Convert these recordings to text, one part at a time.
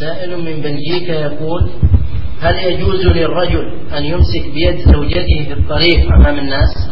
سائل من بلجيكا يقول: هل يجوز للرجل أن يمسك بيد زوجته في الطريق أمام الناس؟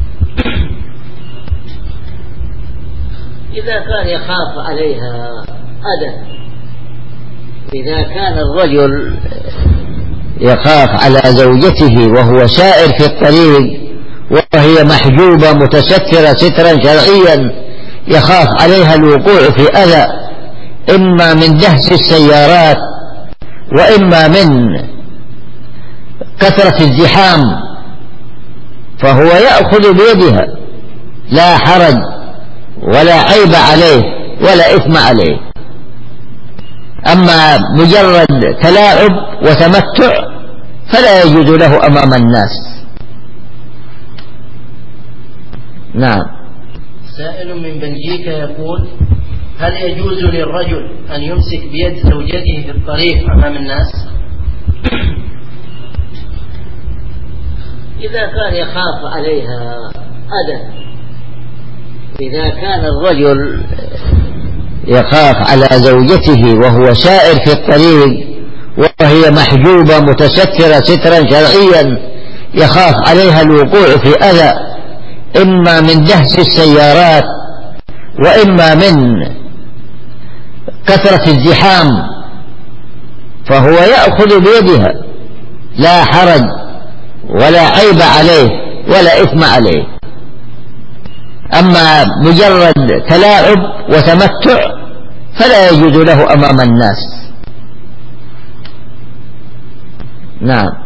إذا كان يخاف عليها أذى، إذا كان الرجل يخاف على زوجته وهو سائر في الطريق وهي محجوبة متسترة سترا شرعيا، يخاف عليها الوقوع في أذى إما من دهس السيارات وإما من كثرة الزحام، فهو يأخذ بيدها، لا حرج ولا عيب عليه ولا إثم عليه. أما مجرد تلاعب وتمتع فلا يجوز له أمام الناس. نعم. سائل من بلجيكا يقول: هل يجوز للرجل أن يمسك بيد زوجته في الطريق أمام الناس؟ إذا كان يخاف عليها أذى، إذا كان الرجل يخاف على زوجته وهو سائر في الطريق وهي محجوبة متسترة سترا شرعيا، يخاف عليها الوقوع في أذى إما من دهس السيارات وإما من كثرة الزحام، فهو يأخذ بيدها، لا حرج ولا عيب عليه ولا إثم عليه. أما مجرد تلاعب وتمتع فلا يجوز له أمام الناس. نعم.